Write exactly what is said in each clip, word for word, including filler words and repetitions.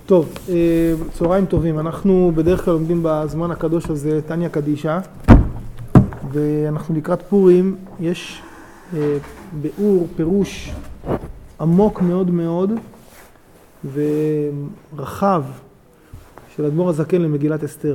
טוב, צהריים טובים. אנחנו בדרך כלל לומדים בזמן הקדוש הזה תניא קדישא, ואנחנו לקראת פורים. יש ביאור, פירוש עמוק מאוד מאוד ורחב של אדמו"ר הזקן למגילת אסתר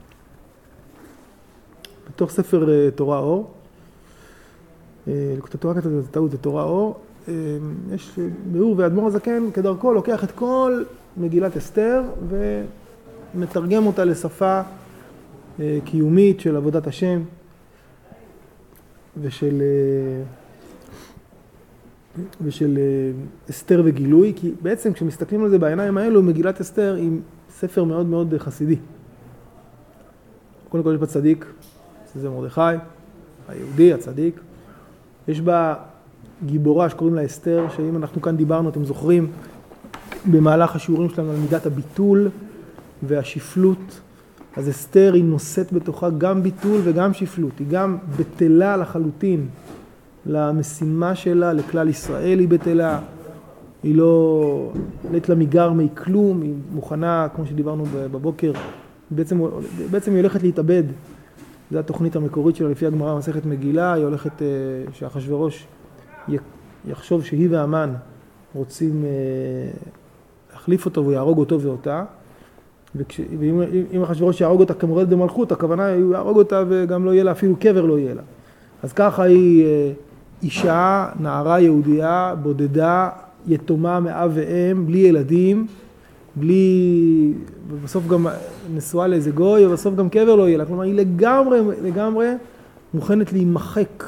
בתוך ספר תורה אור. לקראת התורה כתוב, זה טעות, זה תורה אור. יש ביאור, ואדמו"ר הזקן כדרכו לוקח את כל מגילת אסתר ומתרגם אותה לשפה קיומית של עבודת השם ושל ושל אסתר וגילוי, כי בעצם כשמסתכלים על זה בעיניים האלו, מגילת אסתר היא ספר מאוד מאוד חסידי. קודם כל יש בה צדיק, זה מרדכי, היהודי, הצדיק. יש בה גיבורה שקוראים לה אסתר, שאם אנחנו כאן דיברנו, אתם זוכרים, במהלך השיעורים שלנו על מידת הביטול והשפלות, אז אסתר היא נושאת בתוכה גם ביטול וגם שפלות, היא גם בטלה לחלוטין למשימה שלה, לכלל ישראל היא בטלה, היא לא נט לה מגר מי כלום, היא מוכנה, כמו שדיברנו בבוקר, בעצם, בעצם היא הולכת להתאבד. זו התוכנית המקורית שלה לפי הגמרא מסכת מגילה, היא הולכת שאחשוורוש יחשוב שהיא והמן רוצים להחליף אותו ויהרוג אותו ואותה, וכש, ואם אם אחשוורוש יהרוג אותה כמורדת במלכות, הכוונה היא יהרוג אותה וגם לא יהיה לה, אפילו קבר לא יהיה לה. אז ככה היא אישה, נערה יהודייה, בודדה, יתומה מאב ואם, בלי ילדים, בלי, ובסוף גם נשואה לאיזה גוי, ובסוף גם קבר לא יהיה לה. כלומר, היא לגמרי, לגמרי מוכנת להימחק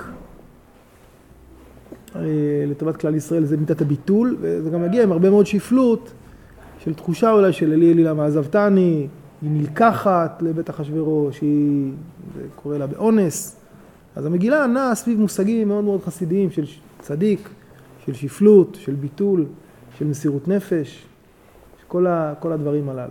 לטובת כלל ישראל. זה מידת הביטול, וזה גם מגיע עם הרבה מאוד שפלות, של תחושה אולי של אלי אלי למה עזבתני, היא נלקחת לבית אחשוורוש, היא קורא לה באונס. אז המגילה נעה סביב מושגים מאוד מאוד חסידיים של צדיק, של שפלות, של ביטול, של מסירות נפש, כל ה, כל הדברים הללו.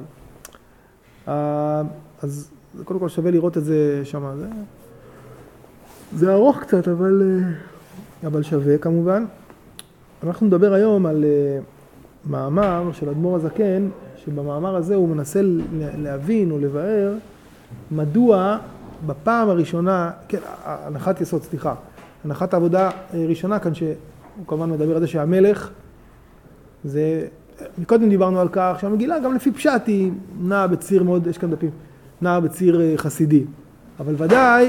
אז קודם כל שווה לראות את זה שם. זה, זה ארוך קצת, אבל, אבל שווה כמובן. אנחנו נדבר היום על מאמר של אדמו"ר הזקן, שבמאמר הזה הוא מנסה להבין או לבאר מדוע בפעם הראשונה, כן, הנחת יסוד, סליחה, הנחת העבודה ראשונה כאן, שהוא כמובן מדבר על זה שהמלך, זה, מקודם דיברנו על כך שהמגילה גם לפי פשט היא נעה בציר מאוד, יש כאן דפים, נעה בציר חסידי, אבל ודאי,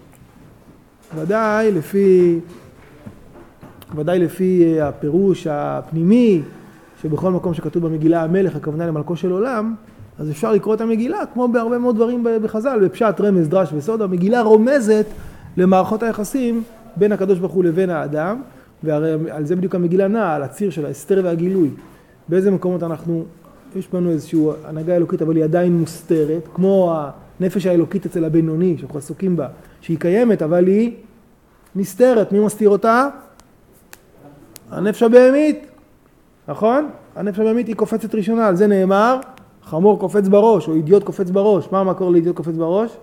ודאי לפי, ודאי לפי הפירוש הפנימי, שבכל מקום שכתוב במגילה המלך, הכוונה למלכו של עולם, אז אפשר לקרוא את המגילה, כמו בהרבה מאוד דברים בחז"ל, בפשט, רמז, דרש וסוד, המגילה רומזת למערכות היחסים בין הקדוש ברוך הוא לבין האדם, והרי על זה בדיוק המגילה נעה, על הציר של האסתר והגילוי. באיזה מקומות אנחנו, יש לנו איזושהי הנהגה אלוקית, אבל היא עדיין מוסתרת, כמו הנפש האלוקית אצל הבינוני, שאנחנו עסוקים בה, שהיא קיימת, אבל היא נסתרת. מי מסתיר אותה? הנפש הבהמית, נכון? הנפש הבהמית היא קופצת ראשונה, על זה נאמר, חמור קופץ בראש, או אידיוט קופץ בראש. מה המקור לאידיוט קופץ בראש?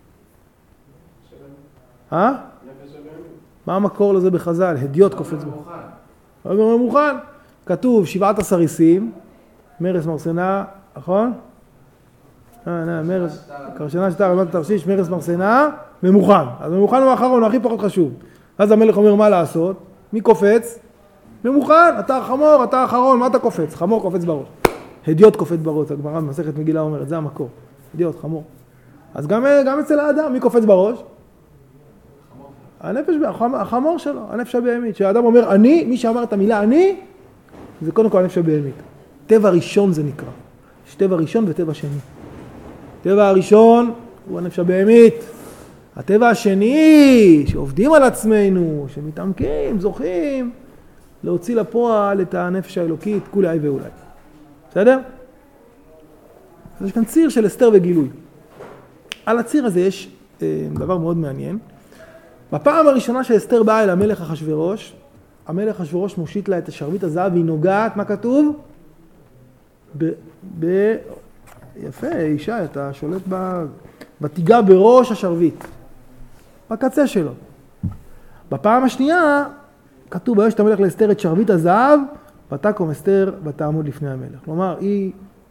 אה? מה המקור לזה בחז"ל? הדיוט קופץ בראש. לא מוכן. כתוב שבעת הסריסים, מרס מרסנה, נכון? אה, נה, מרס, קרשנה שתה, רמת תרשיש, מרס מרסנה, ממוכן. אז ממוכן הוא האחרון, הוא הכי פחות חשוב. אז המלך אומר מה לעשות? מי קופץ? ממוכן, אתה החמור, אתה האחרון, מה אתה קופץ? חמור קופץ בראש. הדיוט קופץ בראש, הגמרא במסכת מגילה אומרת, זה המקור. הדיוט, חמור. אז גם, גם אצל האדם, מי קופץ בראש? הנפש, החמור שלו, הנפש הבהמית. שהאדם אומר אני, מי שאמר את המילה אני, זה קודם כל הנפש הבהמית. טבע ראשון זה נקרא. יש טבע ראשון וטבע שני. טבע הראשון הוא הנפש הבהמית. הטבע השני, שעובדים על עצמנו, שמתעמקים, זוכים, להוציא לפועל את הנפש האלוקית, כולי ואולי. בסדר? אז יש כאן ציר של אסתר וגילוי. על הציר הזה יש אה, דבר מאוד מעניין. בפעם הראשונה שאסתר באה אל המלך אחשוורוש, המלך אחשוורוש מושיט לה את השרביט הזהב, והיא נוגעת, מה כתוב? ב... ב... יפה, אישה, אתה שולט ב... בתיגע בראש השרביט, בקצה שלו. בפעם השנייה, כתוב ביש את המלך לאסתר את שרביט הזהב, ותקום אסתר ותעמוד לפני המלך. כלומר, היא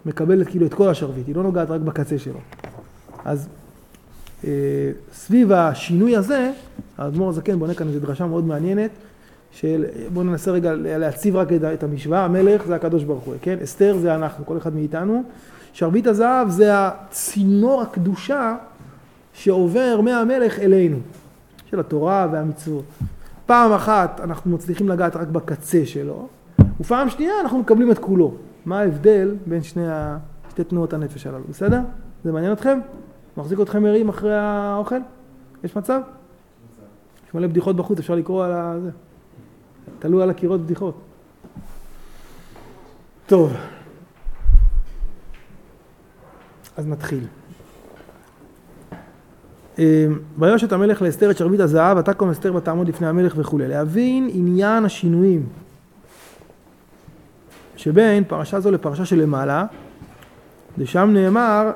מקבלת כאילו את כל השרביט, היא לא נוגעת רק בקצה שלו. אז אה, סביב השינוי הזה, האדמו"ר הזקן בונה כאן איזו דרשה מאוד מעניינת, של, בואו ננסה רגע להציב רק את המשוואה, המלך זה הקדוש ברוך הוא, כן? אסתר זה אנחנו, כל אחד מאיתנו. שרביט הזהב זה הצינור הקדושה שעובר מהמלך אלינו, של התורה והמצוות. פעם אחת אנחנו מצליחים לגעת רק בקצה שלו, ופעם שנייה אנחנו מקבלים את כולו. מה ההבדל בין שני, ה... שתי תנועות הנפש הללו, בסדר? זה מעניין אתכם? מחזיק אתכם מרים אחרי האוכל? יש מצב? יש מלא בדיחות בחוץ, אפשר לקרוא על זה. תלו על הקירות בדיחות. טוב. אז נתחיל. ויוש את המלך לאסתר את שרביט הזהב, ותקום אסתר ותעמוד לפני המלך וכו'. להבין עניין השינויים שבין פרשה זו לפרשה שלמעלה, ושם נאמר,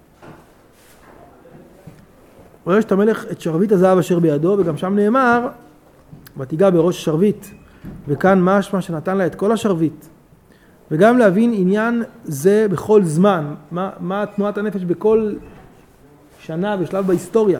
ויוש את המלך את שרביט הזהב אשר בידו, וגם שם נאמר, ותיגע בראש השרביט, וכאן משמע שנתן לה את כל השרביט. וגם להבין עניין זה בכל זמן, מה, מה תנועת הנפש בכל שנה ושלב בהיסטוריה.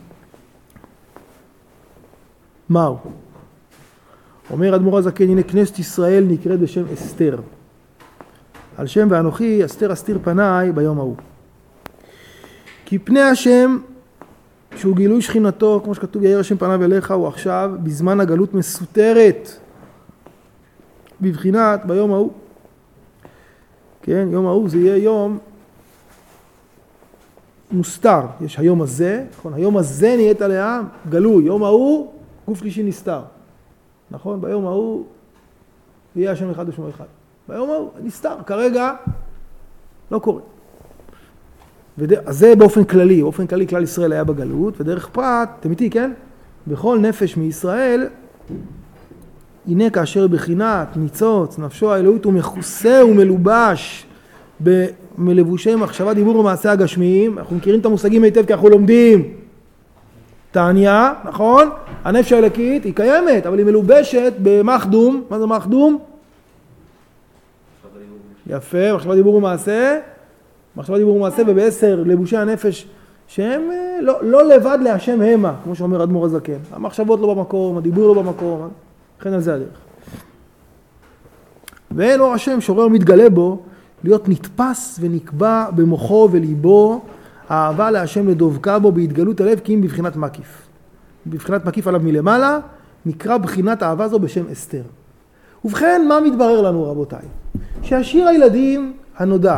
מהו? אומר אדמו"ר הזקן, הנה כנסת ישראל נקראת בשם אסתר. על שם ואנוכי אסתר אסתיר פניי ביום ההוא. כי פני השם, שהוא גילוי שכינתו, כמו שכתוב יאיר השם פניו אליך, הוא עכשיו בזמן הגלות מסותרת. בבחינת ביום ההוא. כן, יום ההוא זה יהיה יום מוסתר. יש היום הזה, נכון? היום הזה נהיית עליה גלוי. יום ההוא, גוף שלישי נסתר. נכון? ביום ההוא יהיה השם אחד ושמו אחד. ביום ההוא נסתר. כרגע לא קורה. וד... אז זה באופן כללי. באופן כללי כלל ישראל היה בגלות, ודרך פרט, אתם איתי, כן? בכל נפש מישראל, הנה כאשר בחינת ניצוץ נפשו האלוהית הוא מכוסה ומלובש במלבושי מחשבה דיבור ומעשה הגשמיים. אנחנו מכירים את המושגים היטב כי אנחנו לומדים תעניה, נכון? הנפש האלוקית היא קיימת, אבל היא מלובשת במחדום. מה זה מחדום? יפה, מחשבה דיבור ומעשה. מחשבה דיבור ומעשה, ובעשר לבושי הנפש שהם לא, לא לבד להשם המה, כמו שאומר אדמו"ר הזקן. המחשבות לא במקום, הדיבור לא במקום, לכן על זה הדרך. ואין אור השם שורר מתגלה בו, להיות נתפס ונקבע במוחו וליבו, האהבה להשם לדובקה בו בהתגלות הלב, כי אם בבחינת מקיף. בבחינת מקיף עליו מלמעלה, נקרא בחינת האהבה זו בשם אסתר. ובכן, מה מתברר לנו רבותיי? שהשיר הילדים הנודע,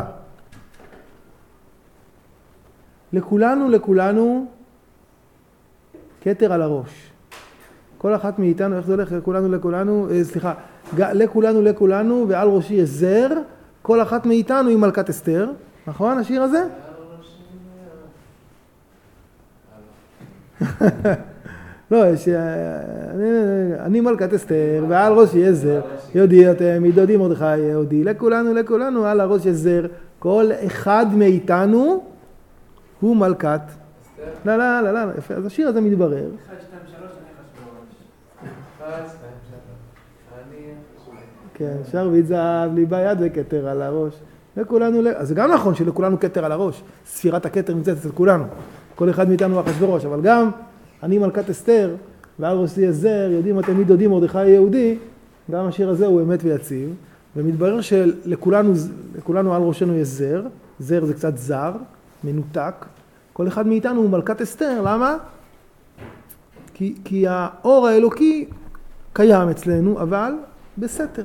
לכולנו, לכולנו, כתר על הראש. כל אחת מאיתנו, איך זה הולך? לכולנו, לכולנו, אה, סליחה, לכולנו, לכולנו, ועל ראשי יש זר, כל אחת מאיתנו היא מלכת אסתר. נכון, השיר הזה? לא, יש, אני, אני מלכת אסתר, ועל ראשי יש זר, יודי אתם, מדודי מרדכי יהודי, לכולנו, לכולנו, על הראש יש זר, כל אחד מאיתנו, הוא מלכת. לא, לא, לא, לא, יפה. אז השיר הזה מתברר. אחד, שתיים, שלוש, אני חשבו. אחד, שתיים, שלוש. אני חשבו. כן, שרביט זהב, לי ביד וכתר על הראש. וכולנו, אז זה גם נכון שלכולנו כתר על הראש. ספירת הכתר נמצאת אצל כולנו. כל אחד מאיתנו אחשוורוש, אבל גם אני מלכת אסתר, ועל ראשי יש זר, יודעים אתם מי דודי מרדכי יהודי, גם השיר הזה הוא אמת ויציב. ומתברר שלכולנו, לכולנו על ראשנו יש זר. זר זה קצת זר. מנותק, כל אחד מאיתנו הוא מלכת אסתר, למה? כי, כי האור האלוקי קיים אצלנו, אבל בסתר.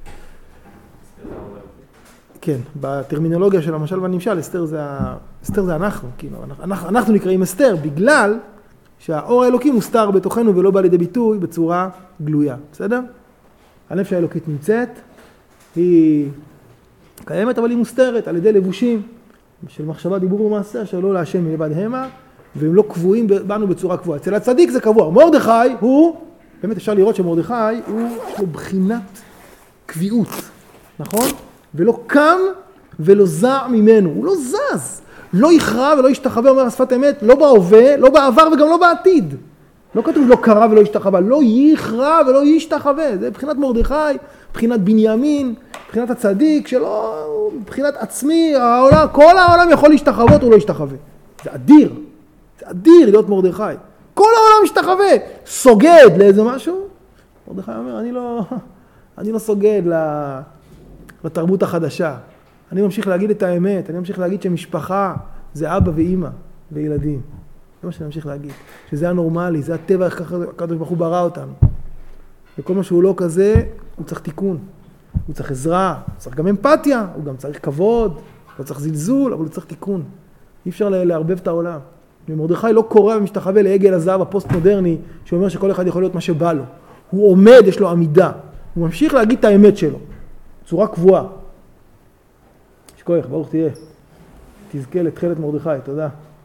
כן, בטרמינולוגיה של המשל והנמשל, אסתר זה, אסתר זה אנחנו, כאילו, אנחנו, אנחנו נקראים אסתר, בגלל שהאור האלוקי מוסתר בתוכנו ולא בא לידי ביטוי בצורה גלויה, בסדר? הנפש האלוקית נמצאת, היא קיימת, אבל היא מוסתרת על ידי לבושים, של מחשבה, דיבור ומעשה, שלא להשם מלבד המה, והם לא קבועים בנו בצורה קבועה. אצל הצדיק זה קבוע. מרדכי הוא, באמת אפשר לראות שמרדכי הוא, יש לו בחינת קביעות, נכון? ולא קם ולא זע ממנו. הוא לא זז. לא יכרע ולא ישתחווה, אומר השפת אמת, לא בהווה, לא בעבר וגם לא בעתיד. לא כתוב לא קרא ולא ישתחווה, לא יכרע ולא ישתחווה. זה בחינת מרדכי, מבחינת בנימין, מבחינת הצדיק, שלא, מבחינת עצמי, העולם, כל העולם יכול להשתחוות, הוא לא ישתחווה. זה אדיר, זה אדיר להיות מרדכי. כל העולם משתחווה, סוגד לאיזה משהו. מרדכי אומר, אני לא, אני לא סוגד לתרבות החדשה. אני ממשיך להגיד את האמת, אני ממשיך להגיד שמשפחה זה אבא ואמא וילדים. זה מה שאני ממשיך להגיד, שזה הנורמלי, זה הטבע, איך ככה הקדוש ברוך הוא ברא אותנו. וכל מה שהוא לא כזה, הוא צריך תיקון, הוא צריך עזרה, הוא צריך גם אמפתיה, הוא גם צריך כבוד, הוא צריך זלזול, אבל הוא צריך תיקון. אי אפשר לערבב את העולם. ומרדכי לא קורא ומשתחווה לעגל הזהב הפוסט-מודרני, שאומר שכל אחד יכול להיות מה שבא לו. הוא עומד, יש לו עמידה. הוא ממשיך להגיד את האמת שלו, צורה קבועה. שכוח, ברוך תהיה. תזכה לתחילת מרדכי, תודה.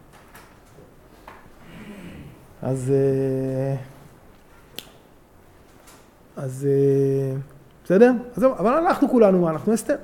אז, אז, בסדר? אז, אבל אנחנו כולנו, מה? אנחנו אסתר.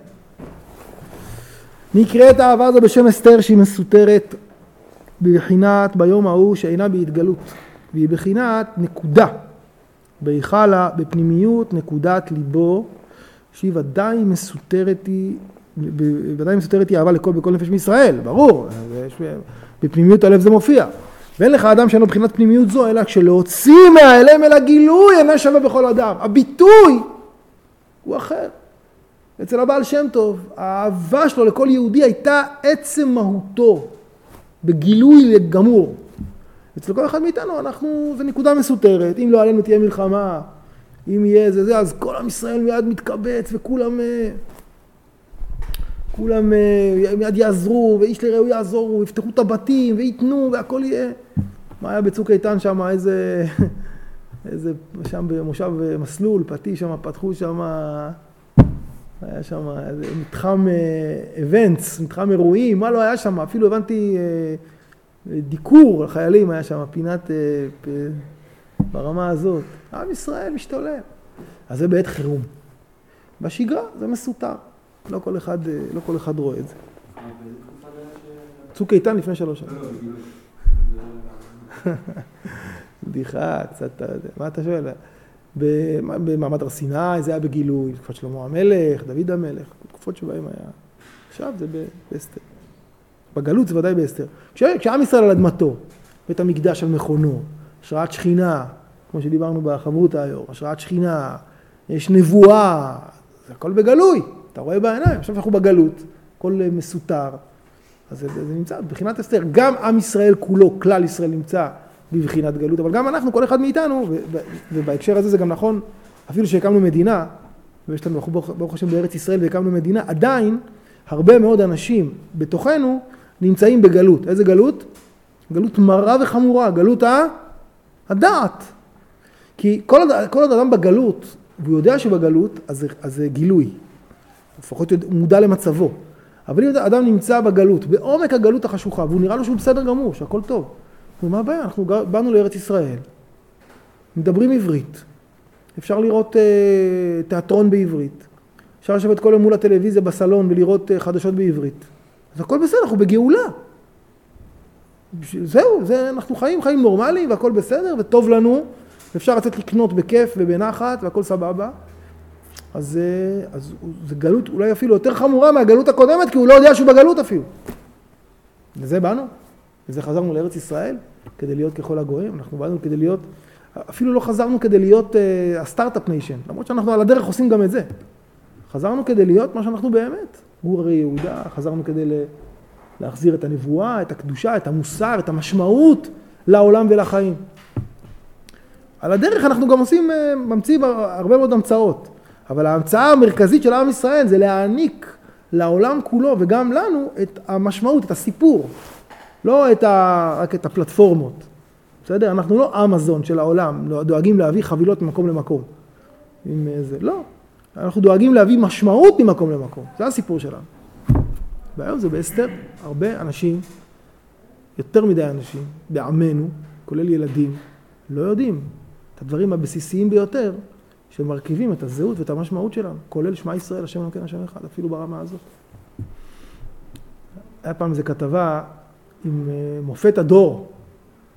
נקראת האהבה הזו בשם אסתר שהיא מסותרת בבחינת ביום ההוא שאינה בהתגלות. והיא בחינת נקודה. בהיכלה, בפנימיות, נקודת ליבו, שהיא ודאי מסותרת היא, ודאי מסותרת היא אהבה לכל בכל נפש מישראל, ברור. בפנימיות הלב זה מופיע. ואין לך אדם שאינו בחינת פנימיות זו, אלא כשלהוציא מהאלם אל הגילוי, אינה שווה בכל אדם. הביטוי הוא אחר. אצל הבעל שם טוב, האהבה שלו לכל יהודי הייתה עצם מהותו, בגילוי גמור. אצל כל אחד מאיתנו, אנחנו, זה נקודה מסותרת. אם לא עלינו תהיה מלחמה, אם יהיה זה זה, אז כל עם ישראל מיד מתקבץ, וכולם כולם מיד יעזרו, ואיש לרעהו יעזורו, יפתחו את הבתים, ויתנו, והכל יהיה. מה היה בצוק איתן שם, איזה, איזה, שם במושב מסלול, פתי שם, פתחו שם, היה שם איזה מתחם איבנטס, מתחם אירועים, מה לא היה שם, אפילו הבנתי דיקור לחיילים, היה שם פינת ברמה הזאת. עם ישראל משתולל. אז זה בעת חירום. בשגרה זה מסותר. לא כל אחד, לא כל אחד רואה את זה. צוק איתן לפני שלוש שנים. בדיחה, קצת, מה אתה שואל? במעמד הר סיני, זה היה בגילוי, תקופת שלמה המלך, דוד המלך, תקופות שבהם היה. עכשיו זה באסתר. בגלות זה ודאי באסתר. כשעם ישראל על אדמתו, בית המקדש על מכונו, השראת שכינה, כמו שדיברנו בחברותא היום, השראת שכינה, יש נבואה, זה הכל בגלוי, אתה רואה בעיניים, עכשיו אנחנו בגלות, הכל מסותר, אז זה, זה נמצא בבחינת אסתר. גם עם ישראל כולו, כלל ישראל נמצא בבחינת גלות, אבל גם אנחנו, כל אחד מאיתנו, ובהקשר הזה זה גם נכון, אפילו שהקמנו מדינה, ויש לנו ברוך השם בארץ ישראל והקמנו מדינה, עדיין הרבה מאוד אנשים בתוכנו נמצאים בגלות. איזה גלות? גלות מרה וחמורה, גלות הדעת. כי כל, כל אדם בגלות, והוא יודע שבגלות, אז, אז זה גילוי. לפחות הוא מודע למצבו. אבל אם אדם נמצא בגלות, בעומק הגלות החשוכה, והוא נראה לו שהוא בסדר גמור, שהכל טוב. ומה הבעיה? אנחנו באנו לארץ ישראל, מדברים עברית, אפשר לראות uh, תיאטרון בעברית, אפשר לשבת כל יום מול הטלוויזיה בסלון ולראות uh, חדשות בעברית. אז הכל בסדר, אנחנו בגאולה. זהו, זה, אנחנו חיים, חיים נורמליים והכל בסדר וטוב לנו, אפשר לצאת לקנות בכיף ובנחת והכל סבבה. אז, אז זה גלות אולי אפילו יותר חמורה מהגלות הקודמת, כי הוא לא יודע שהוא בגלות אפילו. לזה באנו, וזה חזרנו לארץ ישראל, כדי להיות ככל הגויים. אנחנו באנו כדי להיות, אפילו לא חזרנו כדי להיות uh, הסטארט-אפ ניישן, למרות שאנחנו על הדרך עושים גם את זה. חזרנו כדי להיות מה שאנחנו באמת. הוא הרי יהודה, חזרנו כדי להחזיר את הנבואה, את הקדושה, את המוסר, את המשמעות לעולם ולחיים. על הדרך אנחנו גם עושים, ממציאים הרבה מאוד המצאות. אבל ההמצאה המרכזית של עם ישראל זה להעניק לעולם כולו וגם לנו את המשמעות, את הסיפור. לא את ה, רק את הפלטפורמות. בסדר? אנחנו לא אמזון של העולם, דואגים להביא חבילות ממקום למקום. עם זה, לא. אנחנו דואגים להביא משמעות ממקום למקום. זה הסיפור שלנו. והיום זה באסתר, הרבה אנשים, יותר מדי אנשים, בעמנו, כולל ילדים, לא יודעים את הדברים הבסיסיים ביותר, שמרכיבים את הזהות ואת המשמעות שלנו, כולל שמע ישראל, השם אלוקינו השם אחד, אפילו ברמה הזאת. היה פעם איזו כתבה עם מופת הדור,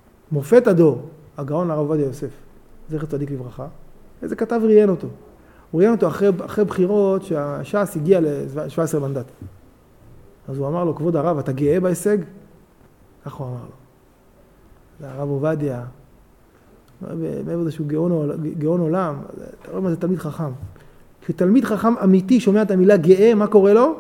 מופת הדור, הגאון הרב עובדיה יוסף, זכר צדיק לברכה, איזה כתב ראיין אותו. הוא ראיין אותו אחרי, אחרי בחירות שהש"ס הגיע ל-שבע עשרה מנדט. אז הוא אמר לו, כבוד הרב, אתה גאה בהישג? כך הוא אמר לו. זה הרב עובדיה, מעבר זה שהוא גאון, גאון עולם, אתה רואה מה זה תלמיד חכם. כשתלמיד חכם אמיתי שומע את המילה גאה, מה קורה לו?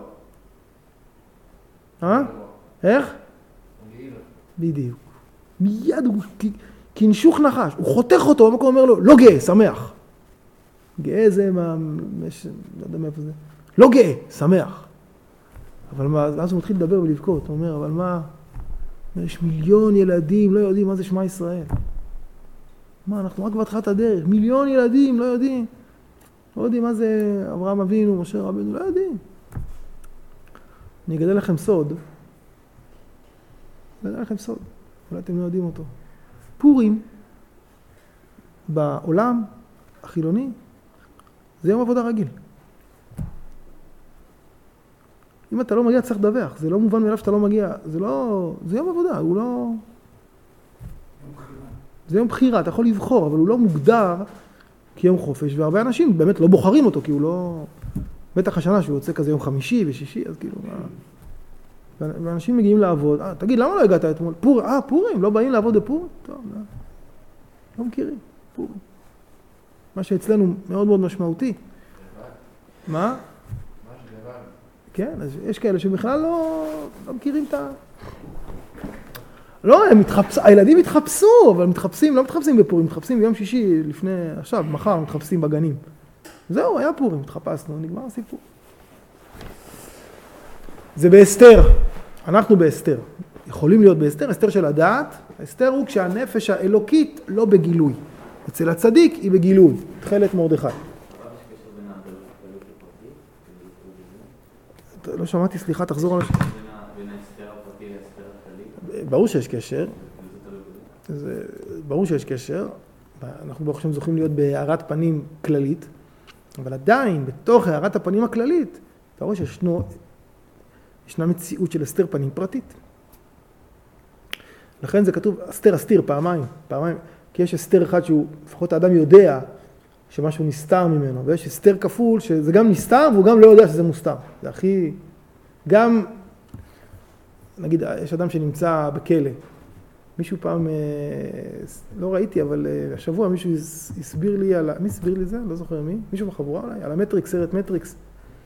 אה? איך? בדיוק. מיד הוא כנשוך נחש, הוא חותך אותו, המקום אומר לו, לא גאה, שמח. גאה זה מה, לא יודע מאיפה זה. לא גאה, שמח. אבל מה, אז הוא מתחיל לדבר ולבכות, הוא אומר, אבל מה, יש מיליון ילדים, לא יודעים מה זה שמע ישראל. מה, אנחנו רק בהתחלת הדרך, מיליון ילדים, לא יודעים. לא יודעים מה זה אברהם אבינו, משה רבנו, לא יודעים. אני אגלה לכם סוד. אני אגלה לכם סוד. אולי אתם לא יודעים אותו. פורים, בעולם החילוני, זה יום עבודה רגיל. אם אתה לא מגיע, צריך לדווח. זה לא מובן מאליו שאתה לא מגיע. זה לא... זה יום עבודה, הוא לא... זה יום בחירה, אתה יכול לבחור, אבל הוא לא מוגדר כיום חופש, והרבה אנשים באמת לא בוחרים אותו, כי הוא לא... בטח השנה שהוא יוצא כזה יום חמישי ושישי, אז כאילו... ואנשים מגיעים לעבוד, אה, תגיד, למה לא הגעת אתמול? פור, אה, פורים, לא באים לעבוד בפורים? טוב, לא. לא מכירים, פורים. מה שאצלנו מאוד מאוד משמעותי. מה? כן, אז יש כאלה שבכלל לא, לא מכירים את ה... לא, הם מתחפש... הילדים מתחפשו, אבל מתחפשים, לא מתחפשים בפורים, מתחפשים ביום שישי לפני, עכשיו, מחר, מתחפשים בגנים. זהו, היה פורים, התחפשנו, נגמר הסיפור. זה באסתר, אנחנו באסתר. יכולים להיות באסתר, אסתר של הדעת. אסתר הוא כשהנפש האלוקית לא בגילוי. אצל הצדיק היא בגילוי, תחילת מרדכי. לא שמעתי, סליחה, תחזור על השאלה. בין האסתר הפרטי לאסתר הכללי? ברור שיש קשר. ברור שיש קשר. אנחנו ברוך השם זוכים להיות בהארת פנים כללית, אבל עדיין, בתוך הארת הפנים הכללית, אתה רואה שישנו, ישנה מציאות של אסתר פנים פרטית. לכן זה כתוב, אסתר אסתיר פעמיים, פעמיים, כי יש אסתר אחד שהוא, לפחות האדם יודע שמשהו נסתר ממנו, ויש אסתר כפול שזה גם נסתר והוא גם לא יודע שזה מוסתר. זה הכי, גם, נגיד, יש אדם שנמצא בכלא, מישהו פעם, לא ראיתי, אבל השבוע מישהו הסביר לי על, מי הסביר לי זה? לא זוכר מי, מישהו בחבורה אולי, על המטריקס, סרט מטריקס,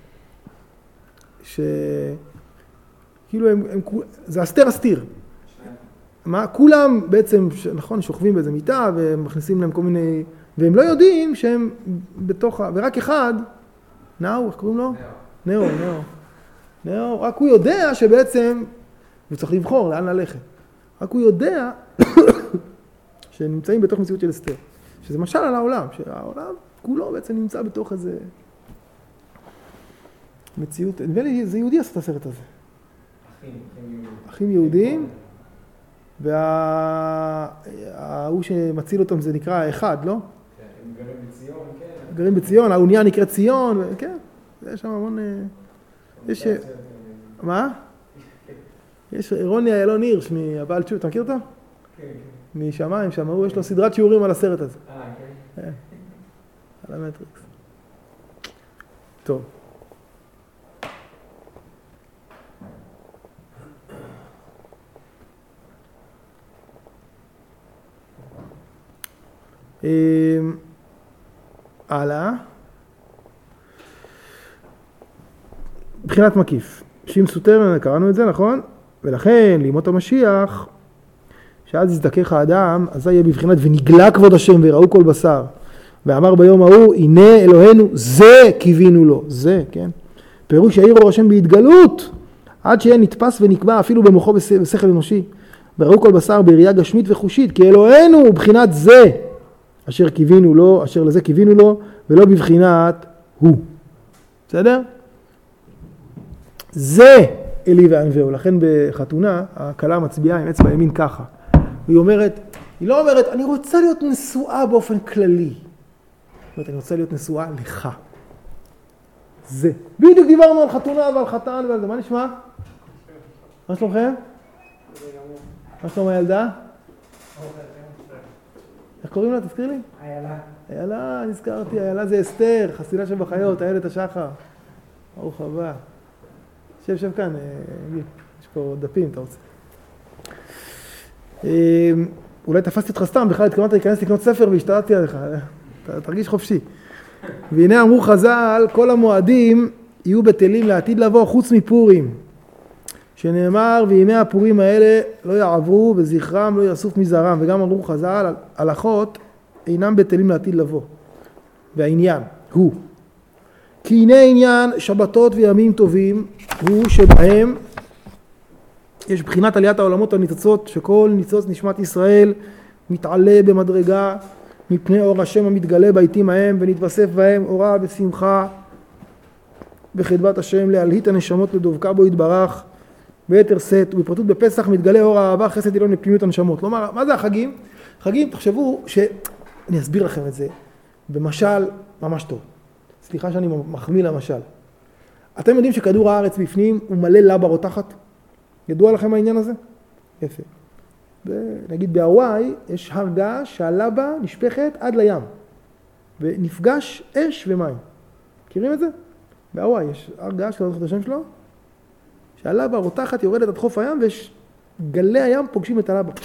שכאילו הם, הם, זה אסתר אסתיר. מה? כולם בעצם, נכון, שוכבים באיזה מיטה ומכניסים להם כל מיני, והם לא יודעים שהם בתוך, ורק אחד, נאו, איך קוראים לו? נאו, נאו. נאו, רק הוא יודע שבעצם, הוא צריך לבחור לאן ללכת. רק הוא יודע שנמצאים בתוך מציאות של אסתר. שזה משל על העולם, שהעולם כולו בעצם נמצא בתוך איזה מציאות, נדמה לי, זה יהודי עשה את הסרט הזה. אחים, אחים יהודים. וההוא שמציל אותם זה נקרא האחד, לא? כן, הם גרים בציון, כן. גרים בציון, האונייה נקראת ציון, כן. יש שם המון... יש... מה? יש רוני איילון הירש מהבעל תשובה, אתה מכיר אותו? כן, כן. משמיים, שם הוא, יש לו סדרת שיעורים על הסרט הזה. אה, כן. על המטריקס. טוב. הלאה. מבחינת מקיף. שים סותר, קראנו את זה, נכון? ולכן, לימות המשיח, שאז יזדכך האדם, אז זה יהיה בבחינת ונגלה כבוד השם וראו כל בשר. ואמר ביום ההוא, הנה אלוהינו, זה קיווינו לו. זה, כן? פירוש יאיר אור השם בהתגלות, עד שיהיה נתפס ונקבע אפילו במוחו בשכל אנושי. וראו כל בשר בראייה גשמית וחושית, כי אלוהינו הוא בבחינת זה. אשר קיווינו לו, אשר לזה קיווינו לו, ולא בבחינת הוא. בסדר? זה אלי וענווהו. לכן בחתונה, הכלה מצביעה עם אצבע ימין ככה. היא אומרת, היא לא אומרת, אני רוצה להיות נשואה באופן כללי. היא אומרת, אני רוצה להיות נשואה לך. זה. בדיוק דיברנו על חתונה ועל חתן ועל זה. מה נשמע? מה שלומכם? מה שלום הילדה? איך קוראים לה? תזכיר לי? איילה. איילה, נזכרתי, איילה זה אסתר, חסידה שבחיות, איילת השחר. ברוך הבא. שב, שב כאן, יש פה דפים, אתה רוצה. אולי תפסתי אותך סתם, בכלל התכוונת להיכנס לקנות ספר והשתלטתי עליך, תרגיש חופשי. והנה אמרו חז"ל, כל המועדים יהיו בטלים לעתיד לבוא חוץ מפורים. שנאמר, וימי הפורים האלה לא יעברו, בזכרם לא יסוף מזרם. וגם אמרו חז"ל, הלכות אינם בטלים לעתיד לבוא. והעניין הוא, כי הנה עניין שבתות וימים טובים, הוא שבהם יש בחינת עליית העולמות הניצוצות, שכל ניצוץ נשמת ישראל מתעלה במדרגה מפני אור השם המתגלה בעיתים ההם, ונתווסף בהם אורה בשמחה בחדבת השם להלהיט הנשמות לדבקה בו יתברך ביתר שאת, ובפרטות בפסח מתגלה אור האהבה חסד עליון לפנימיות הנשמות. כלומר, מה זה החגים? חגים, תחשבו ש... אני אסביר לכם את זה במשל ממש טוב. סליחה שאני מחמיא למשל. אתם יודעים שכדור הארץ בפנים הוא מלא לבה רותחת? ידוע לכם העניין הזה? יפה. נגיד בהוואי יש הר געש שהלבה נשפכת עד לים. ונפגש אש ומים. מכירים את זה? בהוואי יש הר געש, לא זוכר את השם שלו, שהלבה רותחת יורדת עד חוף הים ויש גלי הים פוגשים את הלבה.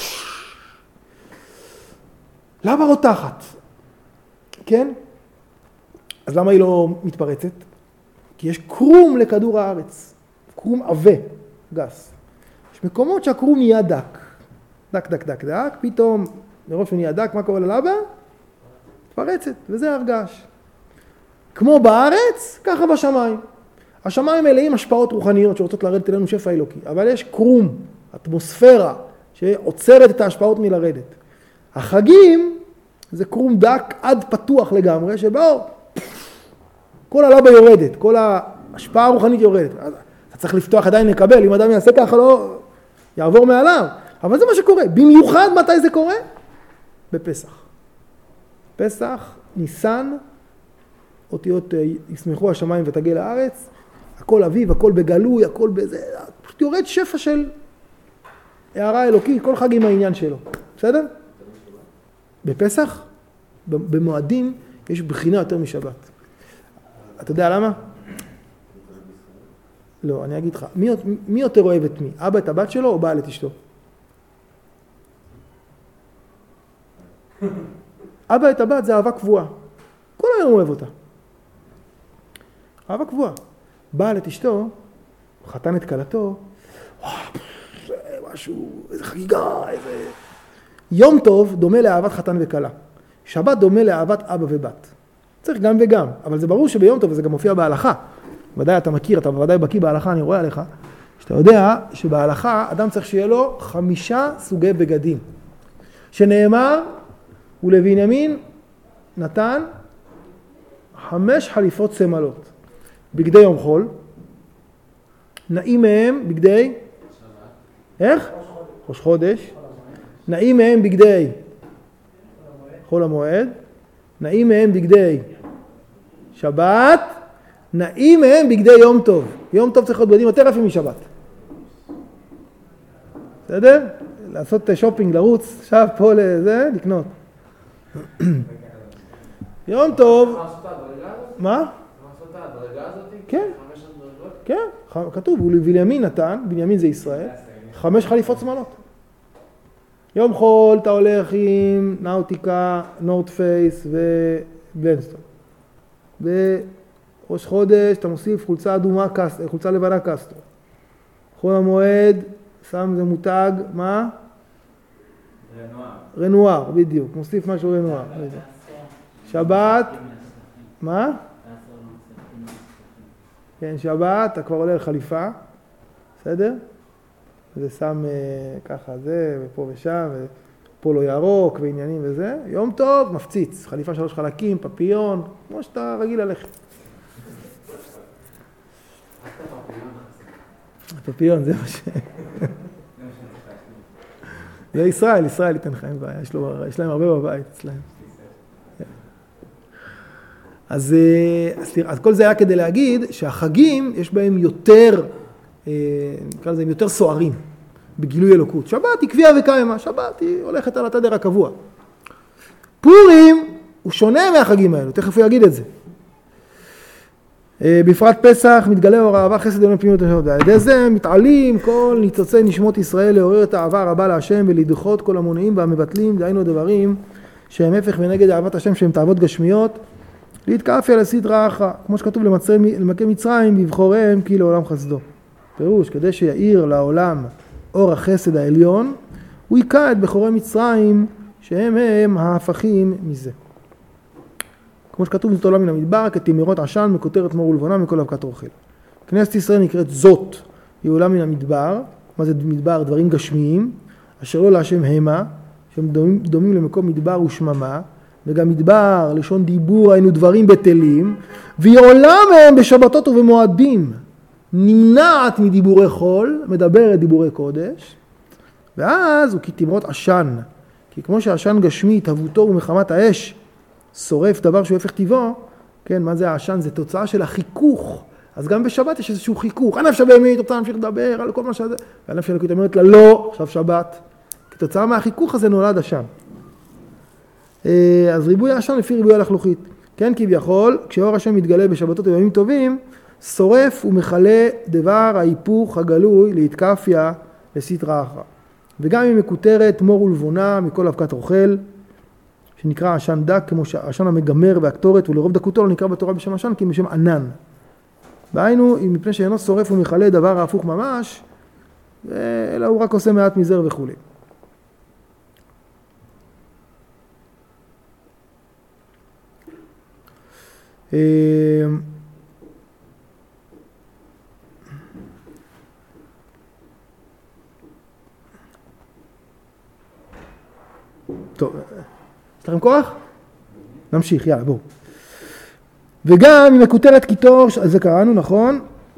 לבה רותחת. כן? אז למה היא לא מתפרצת? כי יש קרום לכדור הארץ. קרום עבה, גס. יש מקומות שהקרום נהיה דק. דק, דק, דק, דק. פתאום, מראש הוא נהיה דק, מה קורה ללבה? מתפרצת, וזה הרגש. כמו בארץ, ככה בשמיים. השמיים מלאים השפעות רוחניות שרוצות לרדת אלינו שפע אלוקי. אבל יש קרום, אטמוספירה, שעוצרת את ההשפעות מלרדת. החגים, זה קרום דק עד פתוח לגמרי, שבו כל הלבה יורדת, כל ההשפעה הרוחנית יורדת. אתה צריך לפתוח עדיין לקבל, אם אדם יעשה ככה לא יעבור מעליו. אבל זה מה שקורה. במיוחד מתי זה קורה? בפסח. פסח, ניסן, אותיות ישמחו השמיים ותגל הארץ, הכל אביב, הכל בגלוי, הכל בזה, פשוט יורד שפע של הערה אלוקית, כל חג עם העניין שלו. בסדר? בפסח, במועדים, יש בחינה יותר משבת. אתה יודע למה? לא, אני אגיד לך. מי, מי יותר אוהב את מי? אבא את הבת שלו או בעל את אשתו? אבא את הבת זה אהבה קבועה. כל היום אוהב אותה. אהבה קבועה. בעל את אשתו, חתן את כלתו, וואו, זה משהו, איזה חגיגה, איזה... יום טוב דומה לאהבת חתן וכלה. שבת דומה לאהבת אבא ובת. צריך גם וגם, אבל זה ברור שביום טוב, וזה גם מופיע בהלכה. ודאי אתה מכיר, אתה ודאי בקיא בהלכה, אני רואה עליך, שאתה יודע שבהלכה אדם צריך שיהיה לו חמישה סוגי בגדים. שנאמר, ולבנימין נתן חמש חליפות סמלות. בגדי יום חול, נעים מהם בגדי... איך? ראש חודש. נעים מהם בגדי חול המועד, נעים מהם בגדי שבת, נעים מהם בגדי יום טוב. יום טוב צריך להיות בגדים יותר יפים משבת. בסדר? לעשות שופינג, לרוץ, עכשיו פה לזה, לקנות. יום טוב. מה? כן. כן, כתוב, ולבנימין נתן, בנימין זה ישראל, חמש חליפות שמלות. יום חול אתה הולך עם נאוטיקה, נורד פייס ובלנסטון. בראש חודש אתה מוסיף חולצה אדומה, חולצה לבנה קסטרו. חול המועד, שם זה מותג, מה? רנואר. רנואר, בדיוק, מוסיף משהו רנואר. שבת, מה? כן, שבת, אתה כבר עולה לחליפה, בסדר? זה שם ככה זה, ופה ושם, ופולו ירוק, ועניינים וזה. יום טוב, מפציץ, חליפה שלוש חלקים, פפיון, כמו שאתה רגיל ללכת. פפיון, זה מה ש... זה ישראל, ישראל ייתן לך, אין בעיה, יש להם הרבה בבית אצלהם. אז, אז כל זה היה כדי להגיד שהחגים יש בהם יותר, נקרא לזה, יותר סוערים בגילוי אלוקות. שבת היא קביעה וקיימה, שבת היא הולכת על התדר הקבוע. פורים הוא שונה מהחגים האלו, תכף הוא יגיד את זה. בפרט פסח מתגלה אור האהבה חסד אלוהים פנימיות השם. על ידי זה מתעלים כל ניצוצי נשמות ישראל לעורר את האהבה הרבה להשם ולדחות כל המונעים והמבטלים, דהיינו הדברים שהם הפך ונגד אהבת השם שהם תאוות גשמיות, להתקאפיה לסדרה אחרא, כמו שכתוב למלכי מצרים בבחוריהם כי לעולם חסדו. פירוש, כדי שיאיר לעולם אור החסד העליון, הוא יקע את בחורי מצרים שהם הם ההפכים מזה. כמו שכתוב זאת עולם מן המדבר, כתימרות עשן, מכותרת מור ולבונה, מכל אבקת רוכל. כנסת ישראל נקראת זאת, היא עולם מן המדבר. מה זה מדבר? דברים גשמיים, אשר לא להשם המה, שהם דומים, דומים למקום מדבר ושממה, וגם מדבר, לשון דיבור, היינו דברים בטלים, והיא עולם מהם בשבתות ובמועדים, נמנעת מדיבורי חול, מדברת דיבורי קודש, ואז הוא כתימרות עשן, כי כמו שהעשן גשמי, התהוותו ומחמת האש, שורף דבר שהוא הפך טבעו, כן, מה זה העשן? זה תוצאה של החיכוך. אז גם בשבת יש איזשהו חיכוך. הנפש הבהמית רוצה להמשיך לדבר על כל מה שזה, והנפש אלוקית אומרת לה לא, עכשיו שבת. כתוצאה מהחיכוך הזה נולד עשן. אז ריבוי העשן לפי ריבוי הלחלוכית. כן, כביכול, כשאור השם מתגלה בשבתות ובימים טובים, שורף ומכלה דבר ההיפוך הגלוי להתקפיה לסטרא אחרא. וגם היא מקוטרת מור ולבונה מכל אבקת רוכל, שנקרא עשן דק, כמו שהעשן המגמר והקטורת, ולרוב דקותו לא נקרא בתורה בשם עשן, כי בשם ענן. והיינו, מפני שאינו שורף ומכלה דבר ההפוך ממש, אלא הוא רק עושה מעט מזר וכו'. טוב, יש לכם כוח? נמשיך, יאללה, בואו. וגם היא מקוטרת קיטור, זה קראנו, נכון?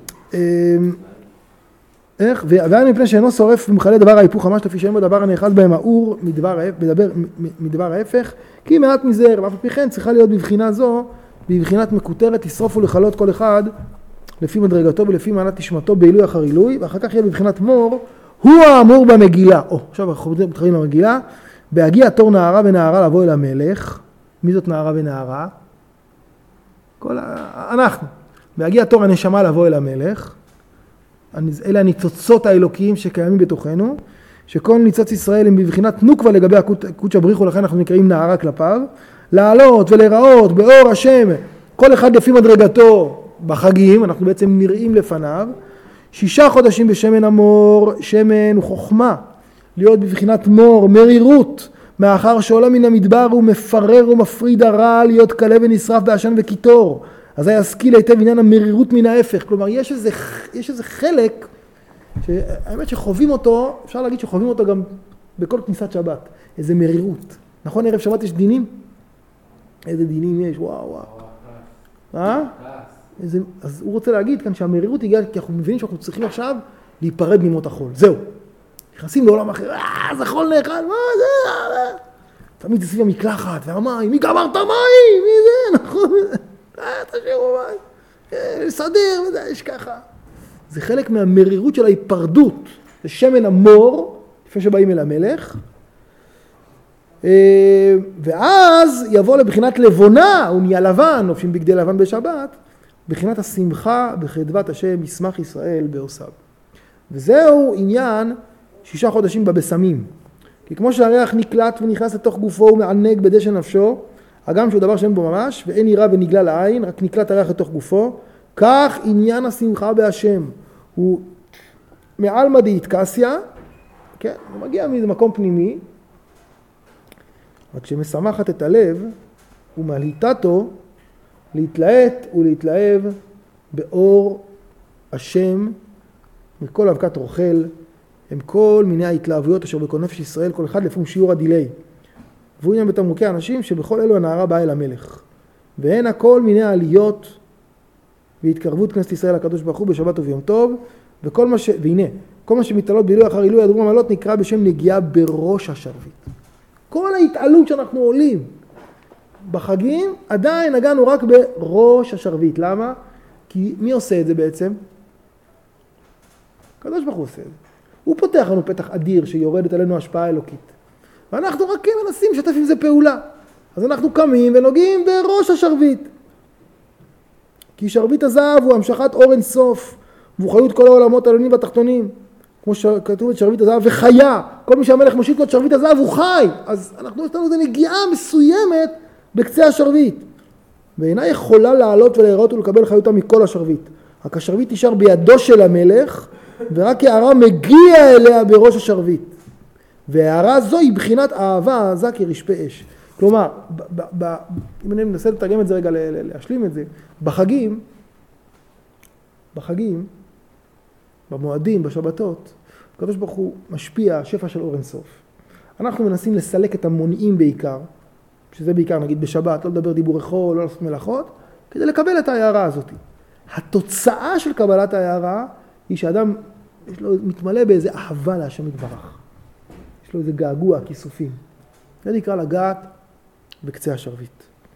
איך? והיינו מפני שאינו שורף ומכלה דבר ההיפוך ממש, לפי שאין בדבר הנאחז בהם האור מדבר, מדבר, מדבר ההפך, כי מעט מזר, ואף על פי כן צריכה להיות בבחינה זו, בבחינת מקוטרת, לשרוף ולחלות כל אחד, לפי מדרגתו ולפי מעלת נשמתו בעילוי אחר עילוי, ואחר כך יהיה בבחינת מור, הוא האמור במגילה. או, עכשיו אנחנו מתחילים במגילה, בהגיע תור נערה ונערה לבוא אל המלך. מי זאת נערה ונערה? כל ה... אנחנו. בהגיע תור הנשמה לבוא אל המלך. אלה הניצוצות האלוקיים שקיימים בתוכנו, שכל ניצוץ ישראל הם בבחינת נוקבה לגבי הקודש הבריך, ולכן אנחנו נקראים נערה כלפיו, לעלות ולראות באור השם, כל אחד לפי מדרגתו בחגים, אנחנו בעצם נראים לפניו, שישה חודשים בשמן המור, שמן וחוכמה, להיות בבחינת מור, מרירות, מאחר שעולה מן המדבר הוא מפרר ומפריד הרע, להיות קלה ונשרף בעשן וקיטור. אז היה השכיל היטב עניין המרירות מן ההפך. כלומר, יש איזה, יש איזה חלק, שהאמת שחווים אותו, אפשר להגיד שחווים אותו גם בכל כניסת שבת. איזה מרירות. נכון, ערב שבת יש דינים? איזה דינים יש, וואו וואו. אה? איזה, אז הוא רוצה להגיד כאן שהמרירות הגיעה, כי אנחנו מבינים שאנחנו צריכים עכשיו להיפרד ממות החול. זהו. נכנסים לעולם אחר, אה, זה חול נאכל, מה זה? תמיד זה סביב המקלחת והמים, מי גמר את המים? מי זה? נכון? אה, תשאירו מים. לסדר, וזה, יש ככה. זה חלק מהמרירות של ההיפרדות. זה שמן המור, לפני שבאים אל המלך. ואז יבוא לבחינת לבונה, הוא נהיה לבן, נופשים בגדי לבן בשבת, בחינת השמחה בחדוות השם ישמח ישראל בעושיו. וזהו עניין שישה חודשים בבשמים. כי כמו שהריח נקלט ונכנס לתוך גופו ומענג בדשן נפשו, הגם שהוא דבר שאין בו ממש, ואין יראה ונגלה לעין, רק נקלט הריח לתוך גופו, כך עניין השמחה בהשם. הוא מעלמא דאיטקסיה, כן, הוא מגיע מאיזה מקום פנימי, רק שמשמחת את הלב, ומלהיטתו, להתלהט ולהתלהב באור השם, מכל אבקת רוכל, הם כל מיני ההתלהבויות אשר בכל נפש ישראל, כל אחד לפעמים שיעור הדילי. והוא עניין בתמרוקי האנשים שבכל אלו הנערה באה אל המלך. והן הכל מיני העליות והתקרבות כנסת ישראל הקדוש ברוך הוא בשבת וביום טוב, וכל מה ש... והנה, כל מה שמתעלות בעילוי אחר עילוי הדרום המעלות נקרא בשם נגיעה בראש השרביט. כל ההתעלות שאנחנו עולים בחגים, עדיין הגענו רק בראש השרביט. למה? כי מי עושה את זה בעצם? הקדוש ברוך הוא עושה את זה. הוא פותח לנו פתח אדיר שיורדת עלינו השפעה אלוקית. ואנחנו רק מנסים לשתף עם זה פעולה. אז אנחנו קמים ונוגעים בראש השרביט. כי שרביט הזהב הוא המשכת אור אין סוף, והוא חיות כל העולמות העליונים והתחתונים. כמו שכתוב את שרביט הזהב, וחיה. כל מי שהמלך מושיט לו את שרביט הזהב הוא חי. אז אנחנו יש לנו איזו נגיעה מסוימת בקצה השרביט. ואינה יכולה לעלות ולהיראות ולקבל חיותה מכל השרביט. רק השרביט נשאר בידו של המלך, ורק הערה מגיע אליה בראש השרביט. והערה זו היא בחינת אהבה עזה כרשפי אש. כלומר, ב- ב- ב- אם אני מנסה לתרגם את זה רגע, להשלים את זה, בחגים, בחגים, במועדים, בשבתות, הקדוש ברוך הוא משפיע שפע של אור אין סוף. אנחנו מנסים לסלק את המונעים בעיקר, שזה בעיקר נגיד בשבת, לא לדבר דיבורי חול, לא לעשות מלאכות, כדי לקבל את ההערה הזאת. התוצאה של קבלת ההערה היא שאדם יש לו, מתמלא באיזה אהבה להשם יתברך. יש לו איזה געגוע, כיסופים. זה נקרא לגעת בקצה השרביט.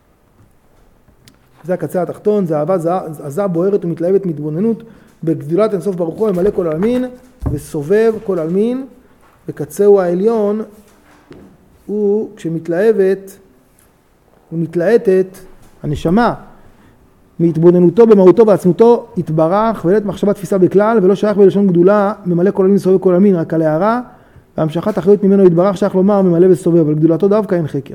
זה הקצה התחתון, זה אהבה עזה בוערת ומתלהבת מתבוננות בגדולת אינסוף ברוך הוא, ממלא כל עלמין וסובב כל עלמין, וקצהו העליון הוא כשמתלהבת ומתלהטת הנשמה מהתבוננותו במהותו ועצמותו התברך ולית מחשבה תפיסה בכלל ולא שייך בלשון גדולה ממלא כל עלמין וסובב כל עלמין, רק על הערה והמשכת החיות ממנו התברך שייך לומר ממלא וסובב, אבל גדולתו דווקא אין חקר.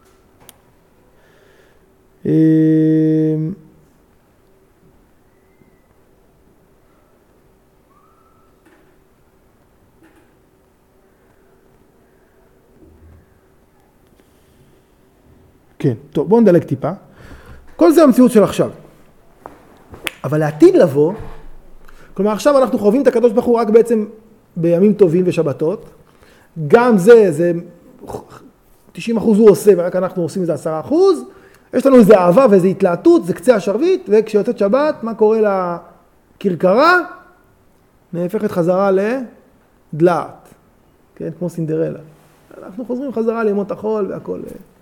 כן, טוב, בואו נדלג טיפה. כל זה המציאות של עכשיו. אבל לעתיד לבוא, כלומר עכשיו אנחנו חווים את הקדוש ברוך הוא רק בעצם בימים טובים ושבתות. גם זה, זה תשעים אחוז הוא עושה ורק אנחנו עושים איזה עשרה אחוז. יש לנו איזה אהבה ואיזה התלהטות, זה קצה השרביט, וכשיוצאת שבת, מה קורה לכרכרה? נהפכת חזרה לדלעת. כן, כמו סינדרלה. אנחנו חוזרים חזרה לימות החול והכל.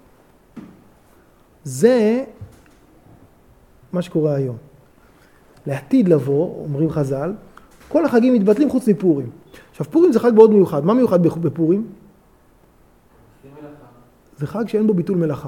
זה מה שקורה היום. לעתיד לבוא, אומרים חז"ל, כל החגים מתבטלים חוץ מפורים. עכשיו, פורים זה חג מאוד מיוחד. מה מיוחד בפורים? זה חג שאין בו ביטול מלאכה.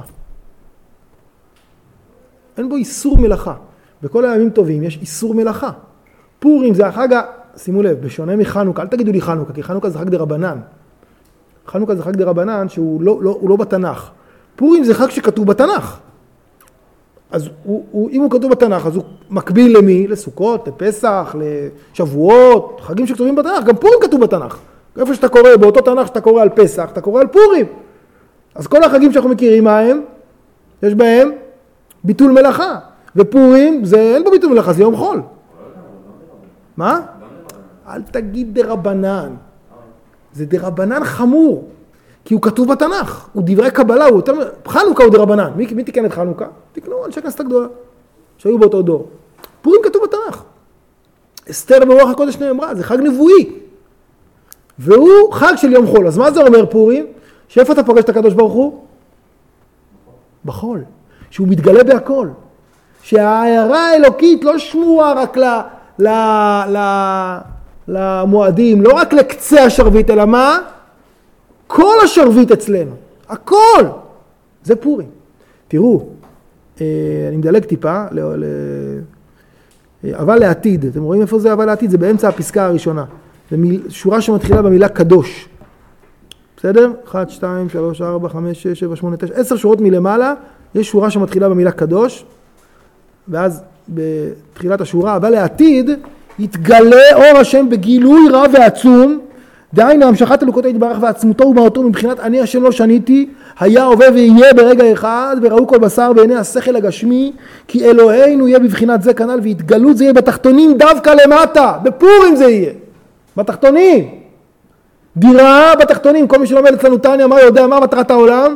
אין בו איסור מלאכה. בכל הימים טובים יש איסור מלאכה. פורים זה החג, שימו לב, בשונה מחנוכה, אל תגידו לי חנוכה, כי חנוכה זה חג דרבנן. חנוכה זה חג דרבנן שהוא לא, לא, הוא לא בתנ"ך. פורים זה חג שכתוב בתנ"ך. אז הוא, הוא, אם הוא כתוב בתנ"ך, אז הוא מקביל למי? לסוכות, לפסח, לשבועות, חגים שכתובים בתנ"ך. גם פורים כתוב בתנ"ך. איפה שאתה קורא, באותו תנ"ך שאתה קורא על פסח, אתה קורא על פורים. אז כל החגים שאנחנו מכירים, מה הם? יש בהם ביטול מלאכה. ופורים, זה, אין בו ביטול מלאכה, זה יום חול. מה? אל תגיד דרבנן. זה דרבנן חמור. כי הוא כתוב בתנ"ך, הוא דברי קבלה, הוא יותר... חנוכה הוא דרבנן. מי, מי תיקן את חנוכה? תקנו אנשי כנסת הגדולה, שהיו באותו דור. פורים כתוב בתנ"ך. אסתר ברוח הקודש נאמרה, זה חג נבואי. והוא חג של יום חול. אז מה זה אומר פורים? שאיפה אתה פוגש את הקדוש ברוך הוא? בחול. שהוא מתגלה בהכל. שההערה האלוקית לא שמורה רק ל... ל... ל... למועדים, לא רק לקצה השרביט, אלא מה? כל השרביט אצלנו, הכל, זה פורים. תראו, אני מדלג טיפה, אבל לעתיד, אתם רואים איפה זה אבל לעתיד? זה באמצע הפסקה הראשונה, זה שורה שמתחילה במילה קדוש, בסדר? אחת, שתיים, שלוש, ארבע, חמש, שש, שבע, שמונה, תשע, עשר שורות מלמעלה, יש שורה שמתחילה במילה קדוש, ואז בתחילת השורה, אבל לעתיד, יתגלה אור השם בגילוי רב ועצום, דהיינו המשכת אלוקותו יתברך ועצמותו ומהותו מבחינת אני השם לא שניתי, היה הווה ויהיה ברגע אחד, וראו כל בשר בעיני השכל הגשמי, כי אלוהינו יהיה בבחינת זה כנ"ל, והתגלות זה יהיה בתחתונים דווקא למטה, בפורים זה יהיה, בתחתונים. דירה בתחתונים, כל מי שלומד אצלנו תניא, מה יודע, מה מטרת העולם?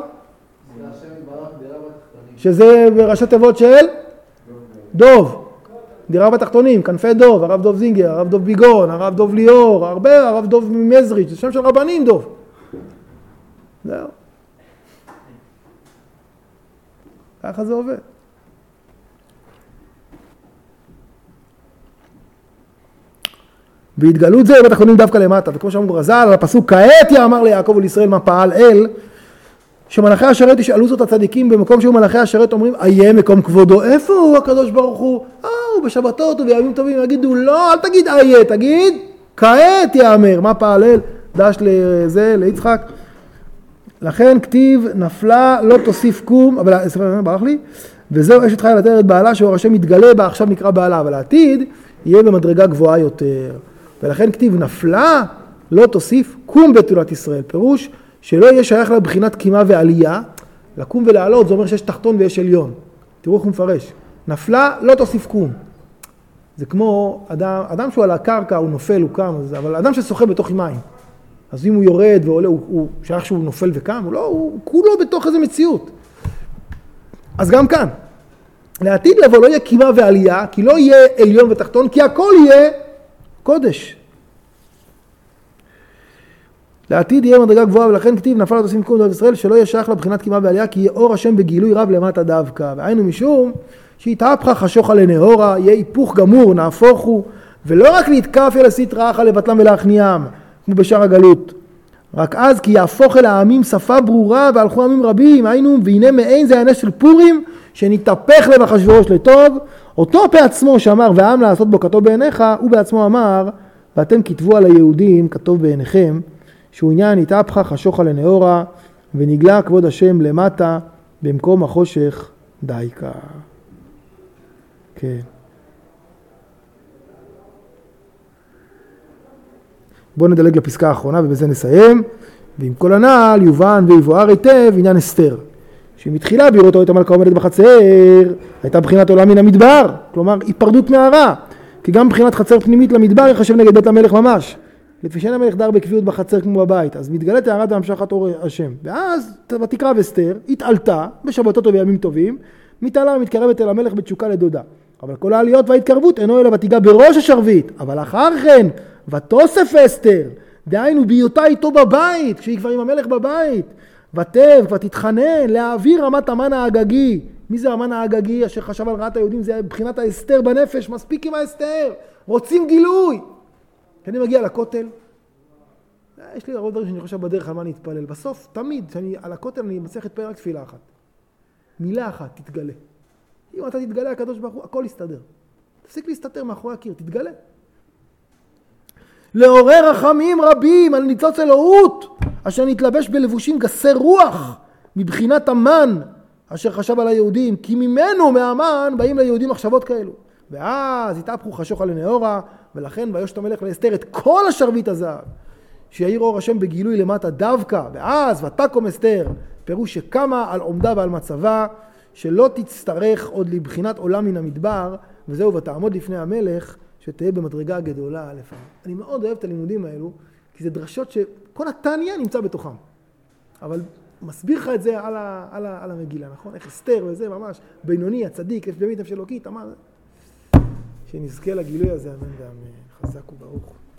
שזה בראשי תיבות של דוב. דירה בתחתונים, כנפי דוב, הרב דוב זינגר, הרב דוב ביגון, הרב דוב ליאור, הרבה, הרב דוב ממזריץ', זה שם של רבנים דוב. זהו. ככה זה עובד. והתגלות זה בתחתונים דווקא למטה, וכמו שאמרו רז"ל, על הפסוק כעת יאמר ליעקב ולישראל מה פעל אל, שמלאכי השרת ישאלו זאת הצדיקים במקום שהוא מלאכי השרת אומרים, איה מקום כבודו, איפה הוא הקדוש ברוך הוא? אה, הוא בשבתות ובימים טובים, יגידו, לא, אל תגיד איה, תגיד, כעת יאמר, מה פעלל? דש לזה, ליצחק. לכן כתיב נפלה לא תוסיף קום, אבל ספר ברח לי, וזהו אשת חיל עטרת בעלה שאור השם מתגלה בה, עכשיו נקרא בעלה, אבל העתיד יהיה במדרגה גבוהה יותר. ולכן כתיב נפלה לא תוסיף קום בתולת ישראל, פירוש שלא יהיה שייך לבחינת קימה ועלייה, לקום ולעלות, זה אומר שיש תחתון ויש עליון. תראו איך הוא מפרש. נפלה לא תוסיף קום. זה כמו אדם, אדם שהוא על הקרקע, הוא נופל, הוא קם, אבל אדם ששוחה בתוך מים. אז אם הוא יורד ועולה, הוא, הוא שייך שהוא נופל וקם, הוא לא, הוא כולו בתוך איזה מציאות. אז גם כאן, לעתיד לבוא לא יהיה קימה ועלייה, כי לא יהיה עליון ותחתון, כי הכל יהיה קודש. לעתיד יהיה מדרגה גבוהה, ולכן כתיב נפל לא תוסיף קום בתולת ישראל, שלא יהיה שייך לבחינת קימה ועלייה, כי יהיה אור השם בגילוי רב למטה דווקא. והיינו משום שיתהפכה חשוכה לנאורה, יהיה היפוך גמור, נהפוך הוא, ולא רק להתקף אל הסטרא אחא לבטלם ולהכניעם, כמו בשאר הגלות. רק אז כי יהפוך אל העמים שפה ברורה והלכו עמים רבים, היינו, והנה מעין זה הנס של פורים, שנתהפך לב אחשוורוש לטוב, אותו בעצמו שאמר והעם לעשות בו כתוב בעיניך, הוא בעצמו אמר, ואתם כתבו על היהודים כתוב בעיניכם, שהוא עניין התהפכה חשוכה לנאורה, ונגלה כבוד השם למטה, במקום החושך דייקה. כן. בואו נדלג לפסקה האחרונה ובזה נסיים. ועם כל הנעל יובן ויבואר היטב עניין אסתר. שמתחילה בראותו הייתה מלכה עומדת בחצר, הייתה בחינת עולם מן המדבר, כלומר היפרדות מהרע. כי גם בחינת חצר פנימית למדבר יחשב נגד בית המלך ממש. לפי שאין המלך דר בקביעות בחצר כמו בבית, אז מתגלה טהרת והמשכת אור השם. ואז ותקרב אסתר, התעלתה בשבתות ובימים טובים, מתעלה ומתקרבת אל המלך בתשוקה לדודה. אבל כל העליות וההתקרבות אינו אלא ותיגע בראש השרביט, אבל אחר כן ותוסף אסתר, דהיינו בהיותה איתו בבית, כשהיא כבר עם המלך בבית, ותב, ותתחנן להעביר רמת המן האגגי. מי זה המן האגגי אשר חשב על רעת היהודים? זה בחינת האסתר בנפש, מספיק עם האסתר, רוצים גילוי. כשאני מגיע לכותל, יש לי הרבה דברים שאני חושב בדרך על מה אני אתפלל. בסוף, תמיד, כשאני על הכותל אני מצליח להתפלל רק תפילה אחת. מילה אחת, תתגלה. אם אתה תתגלה, הקדוש ברוך הוא, הכל יסתדר. תפסיק להסתתר מאחורי הקיר, תתגלה. לעורר רחמים רבים על ניצוץ אלוהות, אשר נתלבש בלבושים גסי רוח, מבחינת המן, אשר חשב על היהודים, כי ממנו, מהמן, באים ליהודים מחשבות כאלו. ואז התהפכו חשוכה לנאורה, ולכן ויושת המלך לאסתר את כל השרביט הזהב, שיאיר אור השם בגילוי למטה דווקא, ואז ותקום אסתר, פירוש שקמה על עומדה ועל מצבה, שלא תצטרך עוד לבחינת עולם מן המדבר, וזהו ותעמוד לפני המלך, שתהיה במדרגה גדולה לפעמים. אני מאוד אוהב את הלימודים האלו, כי זה דרשות שכל התניה נמצא בתוכם. אבל מסביר לך את זה על, ה, על, ה, על המגילה, נכון? איך אסתר וזה ממש, בינוני, הצדיק, יש באמת נפש אלוקית, אמר, שנזכה לגילוי הזה, אמן ואמן, חזק וברוך.